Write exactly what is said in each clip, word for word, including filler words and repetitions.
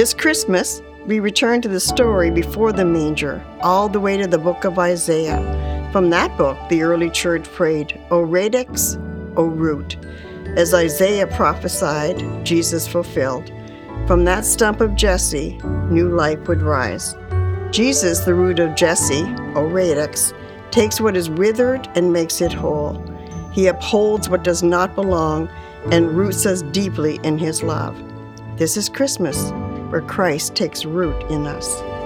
This Christmas, we return to the story before the manger, all the way to the book of Isaiah. From that book, the early church prayed, O radix, O root. As Isaiah prophesied, Jesus fulfilled. From that stump of Jesse, new life would rise. Jesus, the root of Jesse, O radix, takes what is withered and makes it whole. He upholds what does not belong and roots us deeply in his love. This is Christmas, where Christ takes root in us.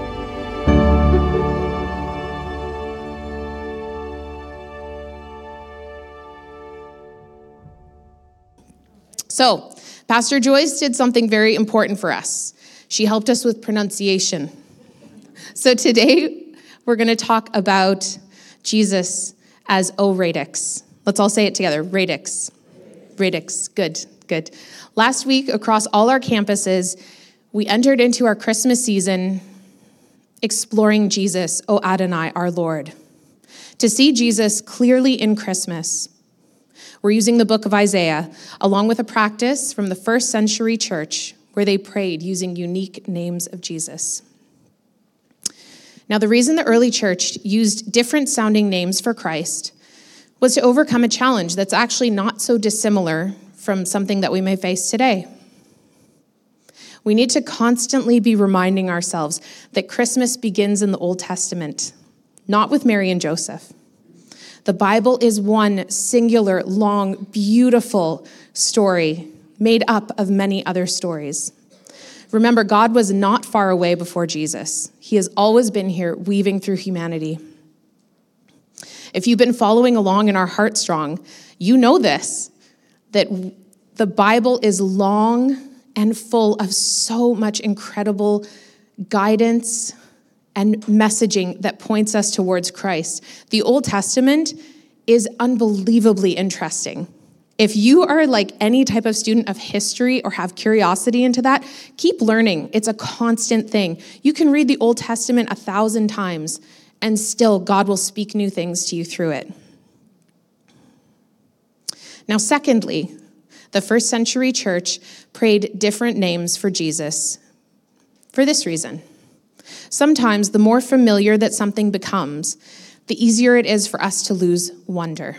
So, Pastor Joyce did something very important for us. She helped us with pronunciation. So today, we're going to talk about Jesus as O radix. Let's all say it together, radix. Radix, good, good. Last week, across all our campuses, we entered into our Christmas season exploring Jesus, O Adonai, our Lord. To see Jesus clearly in Christmas, we're using the book of Isaiah, along with a practice from the first century church where they prayed using unique names of Jesus. Now, the reason the early church used different sounding names for Christ was to overcome a challenge that's actually not so dissimilar from something that we may face today. We need to constantly be reminding ourselves that Christmas begins in the Old Testament, not with Mary and Joseph. The Bible is one singular, long, beautiful story made up of many other stories. Remember, God was not far away before Jesus. He has always been here, weaving through humanity. If you've been following along in our Heart Strong, you know this, that the Bible is long and full of so much incredible guidance and messaging that points us towards Christ. The Old Testament is unbelievably interesting. If you are like any type of student of history or have curiosity into that, keep learning. It's a constant thing. You can read the Old Testament a thousand times, and still God will speak new things to you through it. Now, secondly, the first century church prayed different names for Jesus for this reason. Sometimes the more familiar that something becomes, the easier it is for us to lose wonder.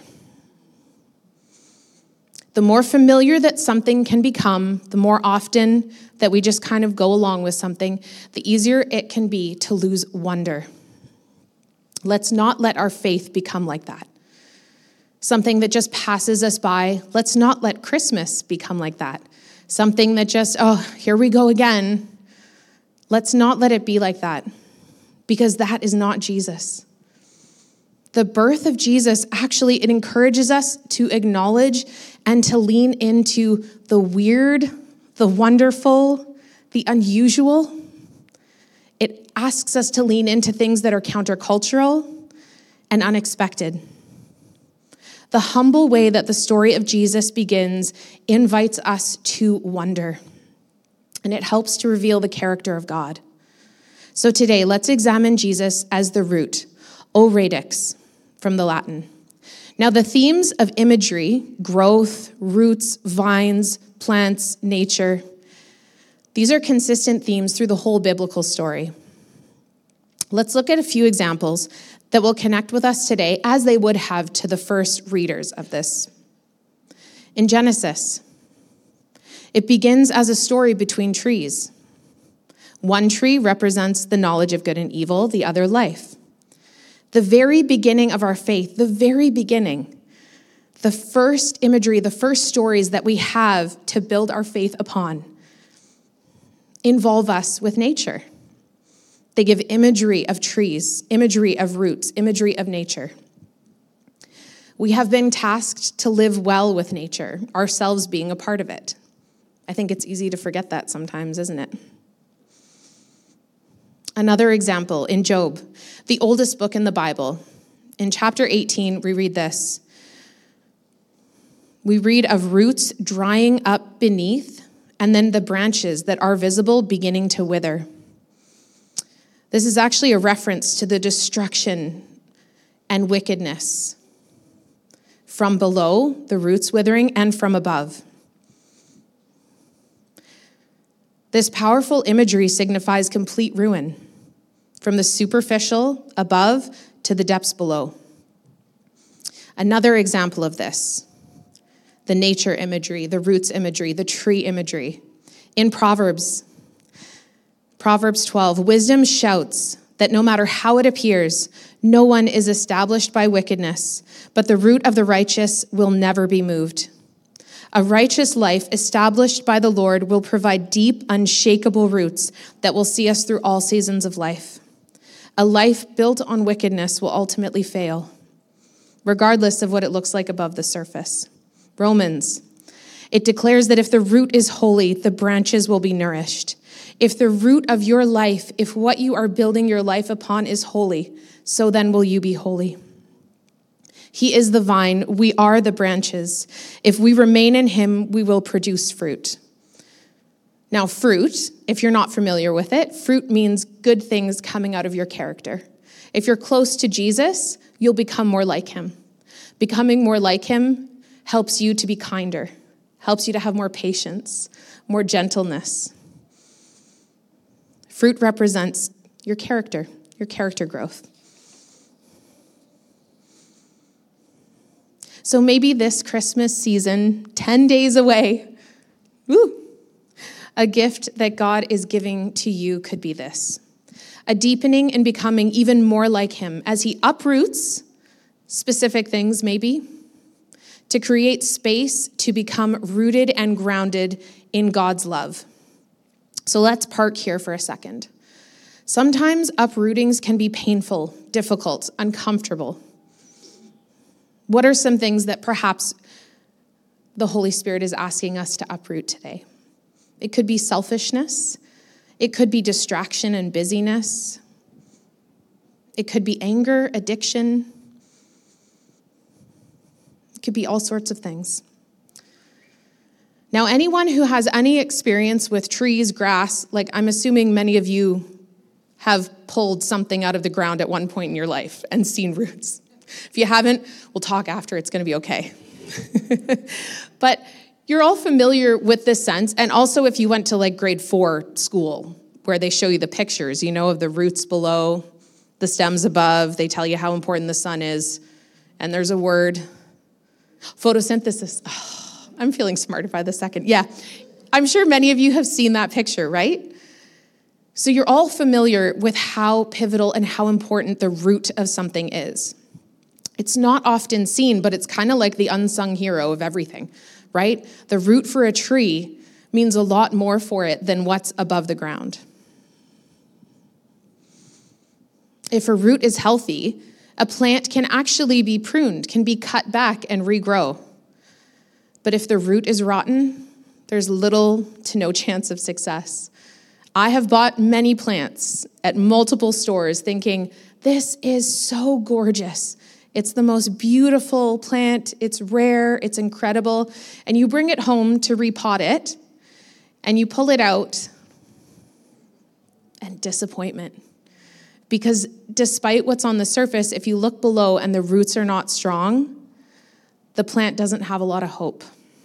The more familiar that something can become, the more often that we just kind of go along with something, the easier it can be to lose wonder. Let's not let our faith become like that. Something that just passes us by. Let's not let Christmas become like that. Something that just, oh, here we go again. Let's not let it be like that, because that is not Jesus. The birth of Jesus, actually, it encourages us to acknowledge and to lean into the weird, the wonderful, the unusual. It asks us to lean into things that are countercultural and unexpected. The humble way that the story of Jesus begins invites us to wonder, and it helps to reveal the character of God. So today, let's examine Jesus as the root, O radix, from the Latin. Now, the themes of imagery, growth, roots, vines, plants, nature, these are consistent themes through the whole biblical story. Let's look at a few examples that will connect with us today as they would have to the first readers of this. In Genesis, it begins as a story between trees. One tree represents the knowledge of good and evil, the other life. The very beginning of our faith, the very beginning, the first imagery, the first stories that we have to build our faith upon involve us with nature. They give imagery of trees, imagery of roots, imagery of nature. We have been tasked to live well with nature, ourselves being a part of it. I think it's easy to forget that sometimes, isn't it? Another example in Job, the oldest book in the Bible. In chapter eighteen, we read this. We read of roots drying up beneath, and then the branches that are visible beginning to wither. This is actually a reference to the destruction and wickedness from below, the roots withering, and from above. This powerful imagery signifies complete ruin, from the superficial above to the depths below. Another example of this, the nature imagery, the roots imagery, the tree imagery. In Proverbs, Proverbs twelve, wisdom shouts that no matter how it appears, no one is established by wickedness, but the root of the righteous will never be moved. A righteous life established by the Lord will provide deep, unshakable roots that will see us through all seasons of life. A life built on wickedness will ultimately fail, regardless of what it looks like above the surface. Romans, it declares that if the root is holy, the branches will be nourished. If the root of your life, if what you are building your life upon is holy, so then will you be holy. He is the vine, we are the branches. If we remain in him, we will produce fruit. Now, fruit, if you're not familiar with it, fruit means good things coming out of your character. If you're close to Jesus, you'll become more like him. Becoming more like him helps you to be kinder, helps you to have more patience, more gentleness. Fruit represents your character, your character growth. So maybe this Christmas season, ten days away, woo, a gift that God is giving to you could be this. A deepening and becoming even more like him as he uproots specific things maybe to create space to become rooted and grounded in God's love. So let's park here for a second. Sometimes uprootings can be painful, difficult, uncomfortable. What are some things that perhaps the Holy Spirit is asking us to uproot today? It could be selfishness. It could be distraction and busyness. It could be anger, addiction. It could be all sorts of things. Now, anyone who has any experience with trees, grass, like I'm assuming many of you have pulled something out of the ground at one point in your life and seen roots. If you haven't, we'll talk after. It's going to be okay. But you're all familiar with this sense. And also if you went to like grade four school where they show you the pictures, you know, of the roots below, the stems above, they tell you how important the sun is. And there's a word, photosynthesis. Oh, I'm feeling smarter by the second. Yeah, I'm sure many of you have seen that picture, right? So you're all familiar with how pivotal and how important the root of something is. It's not often seen, but it's kind of like the unsung hero of everything, right? The root for a tree means a lot more for it than what's above the ground. If a root is healthy, a plant can actually be pruned, can be cut back and regrow. But if the root is rotten, there's little to no chance of success. I have bought many plants at multiple stores thinking, this is so gorgeous. It's the most beautiful plant. It's rare. It's incredible. And you bring it home to repot it, and you pull it out, and disappointment. Because despite what's on the surface, if you look below and the roots are not strong, the plant doesn't have a lot of hope.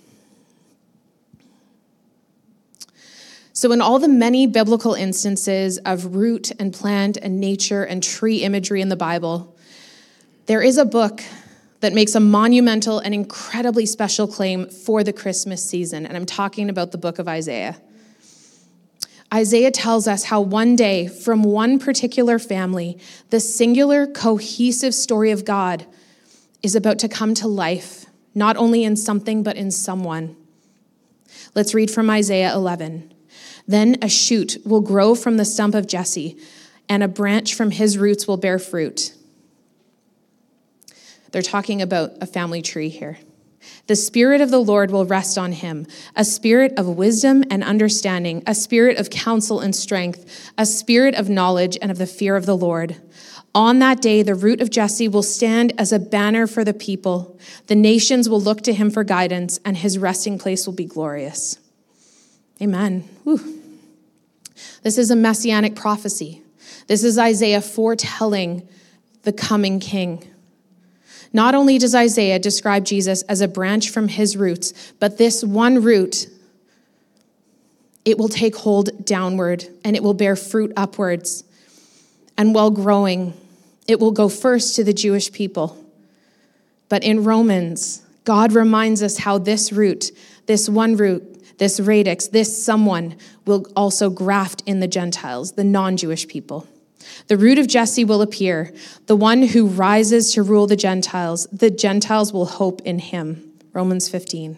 So in all the many biblical instances of root and plant and nature and tree imagery in the Bible, there is a book that makes a monumental and incredibly special claim for the Christmas season, and I'm talking about the book of Isaiah. Isaiah tells us how one day, from one particular family, the singular, cohesive story of God is about to come to life, not only in something, but in someone. Let's read from Isaiah eleven. Then a shoot will grow from the stump of Jesse, and a branch from his roots will bear fruit. They're talking about a family tree here. The Spirit of the Lord will rest on him, a spirit of wisdom and understanding, a spirit of counsel and strength, a spirit of knowledge and of the fear of the Lord. On that day, the root of Jesse will stand as a banner for the people. The nations will look to him for guidance, and his resting place will be glorious. Amen. Whew. This is a messianic prophecy. This is Isaiah foretelling the coming king. Not only does Isaiah describe Jesus as a branch from his roots, but this one root it will take hold downward and it will bear fruit upwards. And while growing, it will go first to the Jewish people. But in Romans, God reminds us how this root, this one root, this radix, this someone will also graft in the Gentiles, the non-Jewish people. The root of Jesse will appear, the one who rises to rule the Gentiles. The Gentiles will hope in him. Romans fifteen.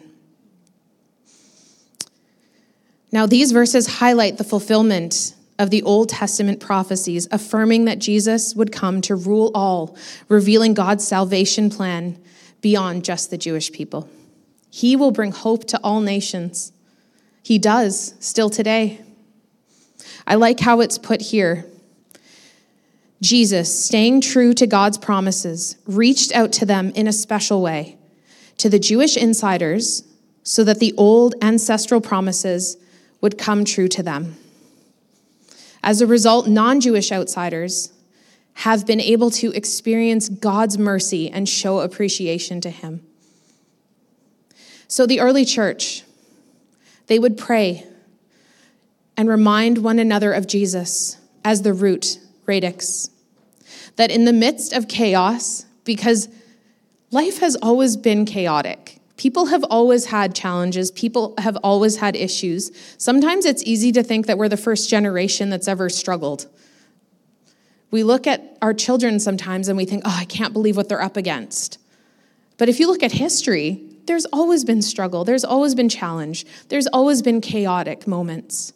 Now, these verses highlight the fulfillment of the Old Testament prophecies, affirming that Jesus would come to rule all, revealing God's salvation plan beyond just the Jewish people. He will bring hope to all nations. He does, still today. I like how it's put here. Jesus, staying true to God's promises, reached out to them in a special way, to the Jewish insiders, so that the old ancestral promises would come true to them. As a result, non-Jewish outsiders have been able to experience God's mercy and show appreciation to him. So the early church, they would pray and remind one another of Jesus as the root, radix. That in the midst of chaos, because life has always been chaotic, people have always had challenges, people have always had issues. Sometimes it's easy to think that we're the first generation that's ever struggled. We look at our children sometimes and we think, oh, I can't believe what they're up against. But if you look at history, there's always been struggle, there's always been challenge, there's always been chaotic moments.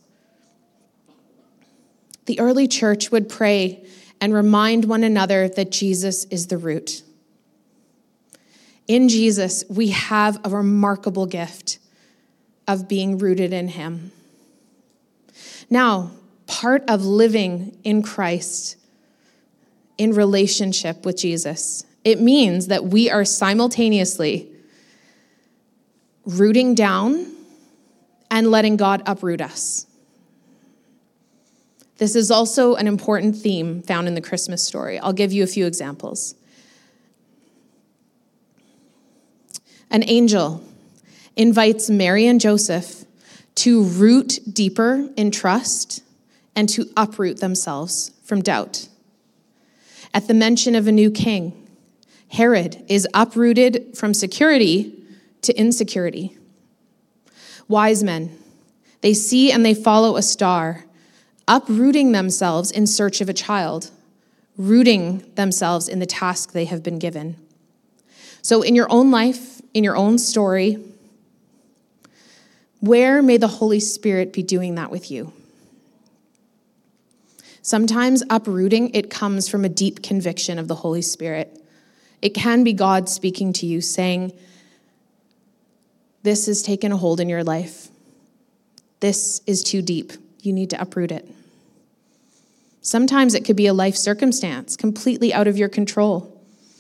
The early church would pray and remind one another that Jesus is the root. In Jesus, we have a remarkable gift of being rooted in him. Now, part of living in Christ, in relationship with Jesus, it means that we are simultaneously rooting down and letting God uproot us. This is also an important theme found in the Christmas story. I'll give you a few examples. An angel invites Mary and Joseph to root deeper in trust and to uproot themselves from doubt. At the mention of a new king, Herod is uprooted from security to insecurity. Wise men, they see and they follow a star, uprooting themselves in search of a child, rooting themselves in the task they have been given. So in your own life, in your own story, where may the Holy Spirit be doing that with you? Sometimes uprooting, it comes from a deep conviction of the Holy Spirit. It can be God speaking to you, saying, this has taken a hold in your life. This is too deep. You need to uproot it. Sometimes it could be a life circumstance completely out of your control.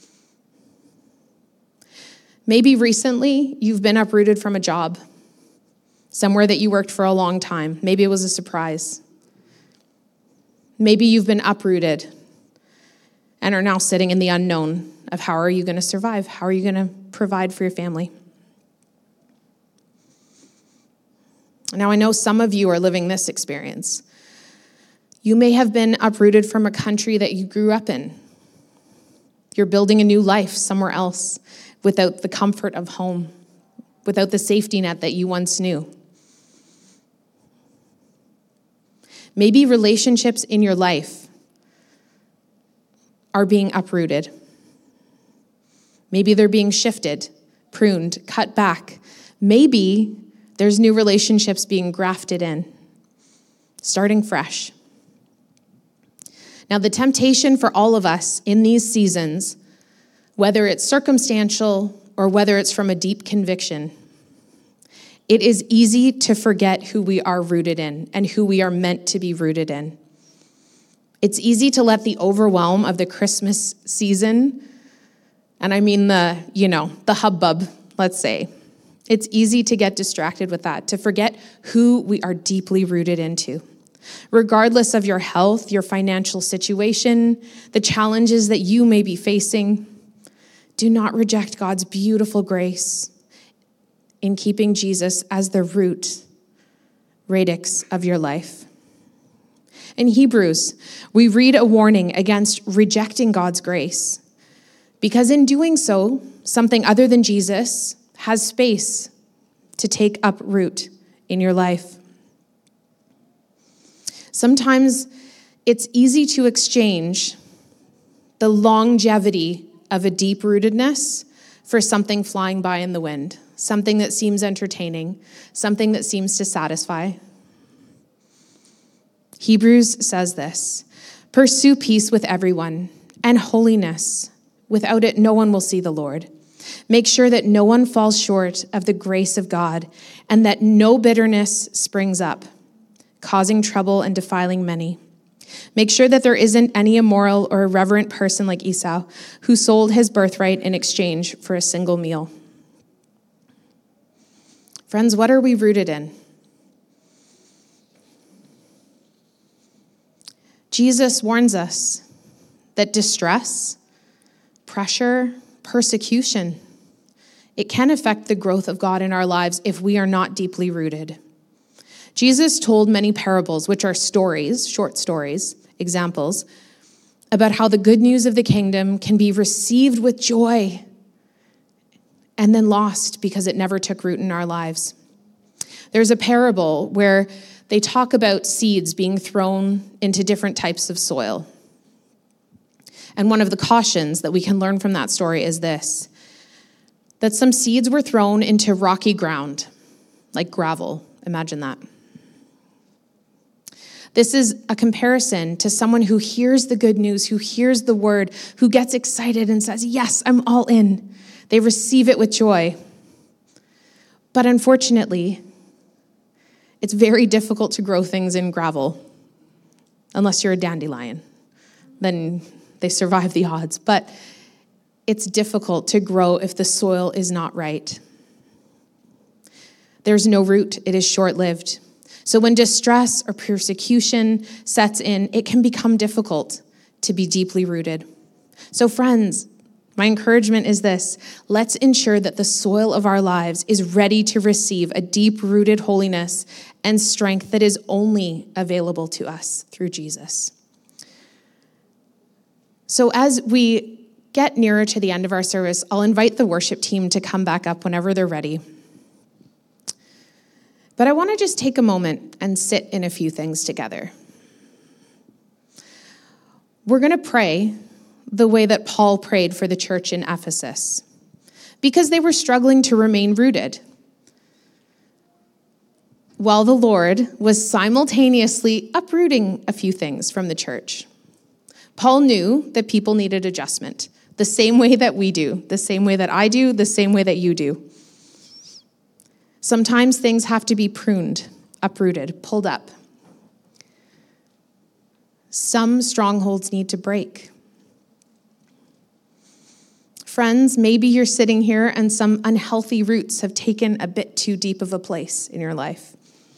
Maybe recently you've been uprooted from a job, somewhere that you worked for a long time. Maybe it was a surprise. Maybe you've been uprooted and are now sitting in the unknown of how are you going to survive? How are you going to provide for your family? Now, I know some of you are living this experience. You may have been uprooted from a country that you grew up in. You're building a new life somewhere else without the comfort of home, without the safety net that you once knew. Maybe relationships in your life are being uprooted. Maybe they're being shifted, pruned, cut back. Maybe there's new relationships being grafted in, starting fresh. Now, the temptation for all of us in these seasons, whether it's circumstantial or whether it's from a deep conviction, it is easy to forget who we are rooted in and who we are meant to be rooted in. It's easy to let the overwhelm of the Christmas season, and I mean the, you know, the hubbub, let's say, it's easy to get distracted with that, to forget who we are deeply rooted into. Regardless of your health, your financial situation, the challenges that you may be facing, do not reject God's beautiful grace in keeping Jesus as the root, radix of your life. In Hebrews, we read a warning against rejecting God's grace, because in doing so, something other than Jesus has space to take up root in your life. Sometimes it's easy to exchange the longevity of a deep-rootedness for something flying by in the wind, something that seems entertaining, something that seems to satisfy. Hebrews says this, "Pursue peace with everyone and holiness. Without it, no one will see the Lord. Make sure that no one falls short of the grace of God and that no bitterness springs up, causing trouble and defiling many. Make sure that there isn't any immoral or irreverent person like Esau who sold his birthright in exchange for a single meal." Friends, what are we rooted in? Jesus warns us that distress, pressure, persecution, it can affect the growth of God in our lives if we are not deeply rooted. Jesus told many parables, which are stories, short stories, examples, about how the good news of the kingdom can be received with joy and then lost because it never took root in our lives. There's a parable where they talk about seeds being thrown into different types of soil. And one of the cautions that we can learn from that story is this, that some seeds were thrown into rocky ground, like gravel. Imagine that. This is a comparison to someone who hears the good news, who hears the word, who gets excited and says, yes, I'm all in. They receive it with joy. But unfortunately, it's very difficult to grow things in gravel, unless you're a dandelion. Then they survive the odds. But it's difficult to grow if the soil is not right. There's no root. It is short-lived. So when distress or persecution sets in, it can become difficult to be deeply rooted. So friends, my encouragement is this: let's ensure that the soil of our lives is ready to receive a deep-rooted holiness and strength that is only available to us through Jesus. So as we get nearer to the end of our service, I'll invite the worship team to come back up whenever they're ready. But I want to just take a moment and sit in a few things together. We're going to pray the way that Paul prayed for the church in Ephesus, because they were struggling to remain rooted, while the Lord was simultaneously uprooting a few things from the church. Paul knew that people needed adjustment, the same way that we do, the same way that I do, the same way that you do. Sometimes things have to be pruned, uprooted, pulled up. Some strongholds need to break. Friends, maybe you're sitting here and some unhealthy roots have taken a bit too deep of a place in your life.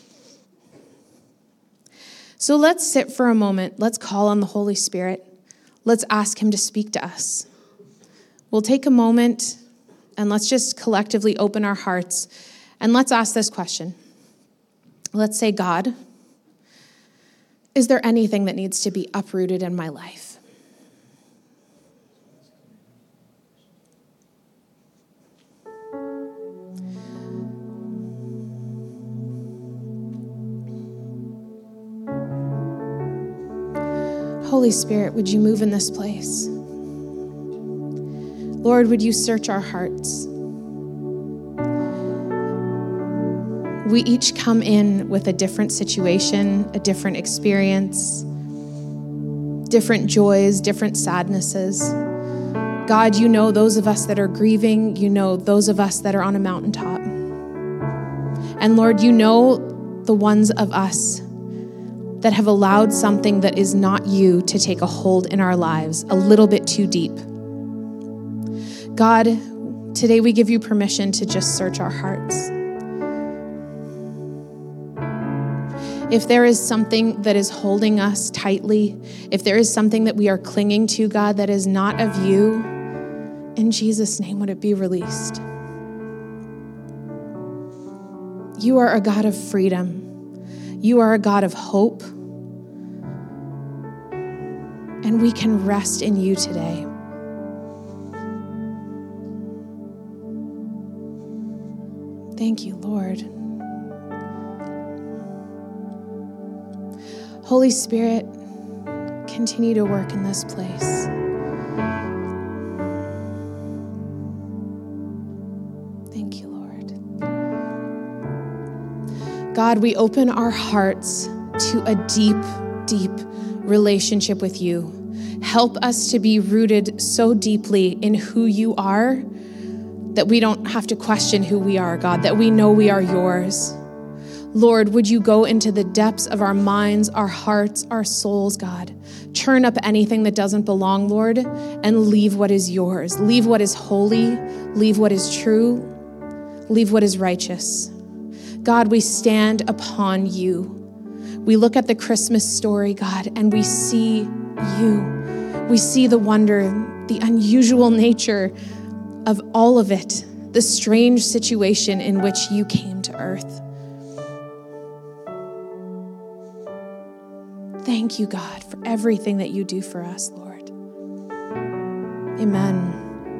So let's sit for a moment. Let's call on the Holy Spirit. Let's ask him to speak to us. We'll take a moment and let's just collectively open our hearts and let's ask this question. Let's say, God, is there anything that needs to be uprooted in my life? Holy Spirit, would you move in this place? Lord, would you search our hearts? We each come in with a different situation, a different experience, different joys, different sadnesses. God, you know those of us that are grieving. You know those of us that are on a mountaintop. And Lord, you know the ones of us that have allowed something that is not you to take a hold in our lives a little bit too deep. God, today we give you permission to just search our hearts. If there is something that is holding us tightly, if there is something that we are clinging to, God, that is not of you, in Jesus' name, would it be released? You are a God of freedom. You are a God of hope. And we can rest in you today. Thank you, Lord. Holy Spirit, continue to work in this place. Thank you, Lord. God, we open our hearts to a deep, deep relationship with you. Help us to be rooted so deeply in who you are that we don't have to question who we are, God, that we know we are yours. Lord, would you go into the depths of our minds, our hearts, our souls, God. Churn up anything that doesn't belong, Lord, and leave what is yours. Leave what is holy. Leave what is true. Leave what is righteous. God, we stand upon you. We look at the Christmas story, God, and we see you. We see the wonder, the unusual nature of all of it, the strange situation in which you came to earth. Thank you, God, for everything that you do for us, Lord. Amen.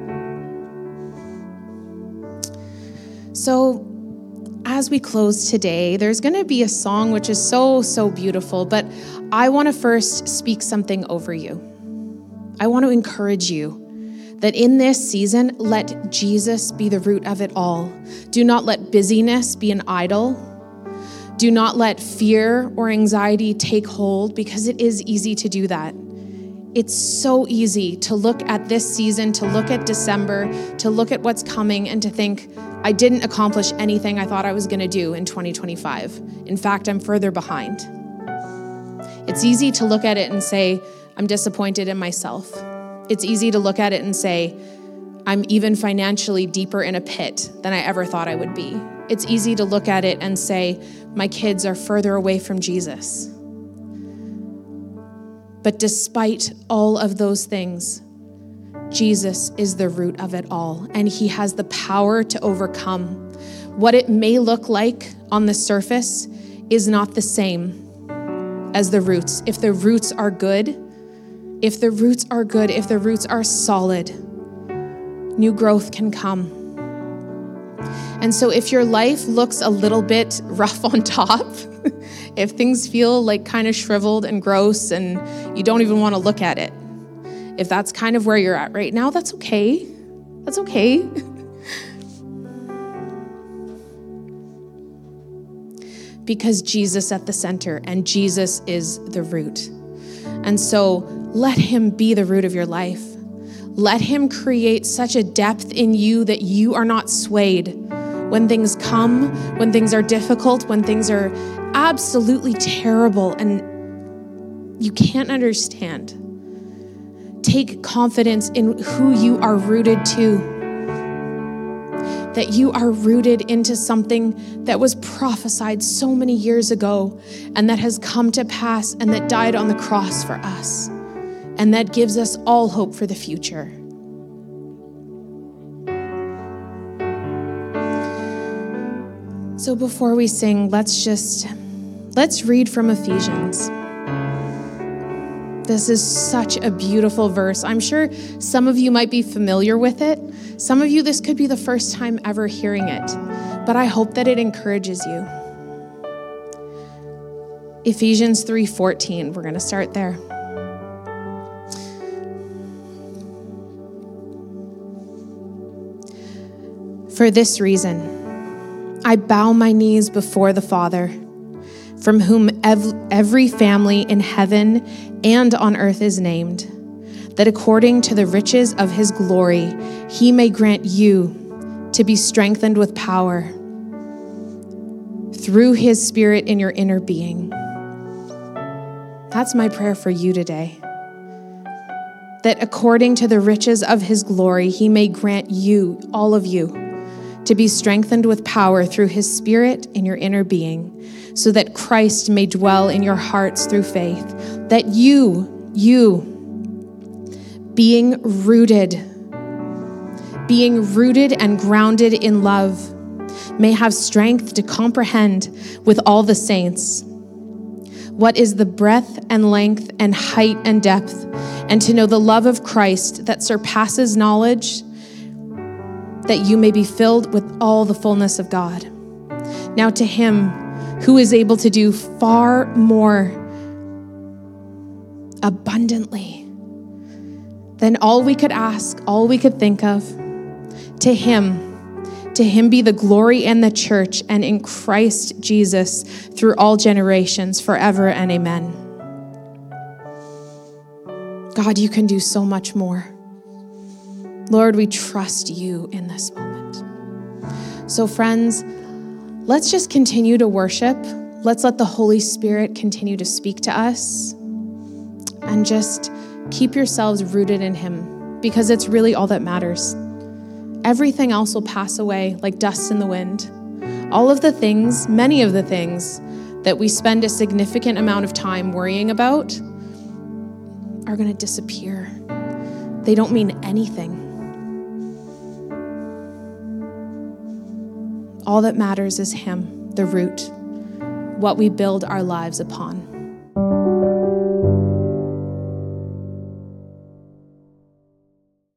So, as we close today, there's going to be a song which is so, so beautiful, but I want to first speak something over you. I want to encourage you that in this season, let Jesus be the root of it all. Do not let busyness be an idol. Do not let fear or anxiety take hold, because it is easy to do that. It's so easy to look at this season, to look at December, to look at what's coming and to think, I didn't accomplish anything I thought I was going to do in twenty twenty-five. In fact, I'm further behind. It's easy to look at it and say, I'm disappointed in myself. It's easy to look at it and say, I'm even financially deeper in a pit than I ever thought I would be. It's easy to look at it and say, my kids are further away from Jesus. But despite all of those things, Jesus is the root of it all, and he has the power to overcome. What it may look like on the surface is not the same as the roots. If the roots are good, if the roots are good, if the roots are solid, new growth can come. And so if your life looks a little bit rough on top, if things feel like kind of shriveled and gross and you don't even want to look at it, if that's kind of where you're at right now, that's okay. That's okay. Because Jesus at the center, and Jesus is the root. And so let him be the root of your life. Let him create such a depth in you that you are not swayed when things come, when things are difficult, when things are absolutely terrible and you can't understand. Take confidence in who you are rooted to. That you are rooted into something that was prophesied so many years ago and that has come to pass and that died on the cross for us and that gives us all hope for the future. So before we sing, let's just, let's read from Ephesians. This is such a beautiful verse. I'm sure some of you might be familiar with it. Some of you, this could be the first time ever hearing it, but I hope that it encourages you. Ephesians three fourteen, we're going to start there. For this reason, I bow my knees before the Father, from whom ev- every family in heaven and on earth is named, that according to the riches of his glory, he may grant you to be strengthened with power through his Spirit in your inner being. That's my prayer for you today. That according to the riches of his glory, he may grant you, all of you, to be strengthened with power through his Spirit in your inner being, so that Christ may dwell in your hearts through faith, that you, you, being rooted, being rooted and grounded in love, may have strength to comprehend with all the saints what is the breadth and length and height and depth, and to know the love of Christ that surpasses knowledge, that you may be filled with all the fullness of God. Now to him who is able to do far more abundantly than all we could ask, all we could think of, to him, to him be the glory in the church and in Christ Jesus through all generations, forever and amen. God, you can do so much more. Lord, we trust you in this moment. So friends, let's just continue to worship. Let's let the Holy Spirit continue to speak to us, and just keep yourselves rooted in him, because it's really all that matters. Everything else will pass away like dust in the wind. All of the things, many of the things that we spend a significant amount of time worrying about are going to disappear. They don't mean anything. All that matters is him, the root, what we build our lives upon.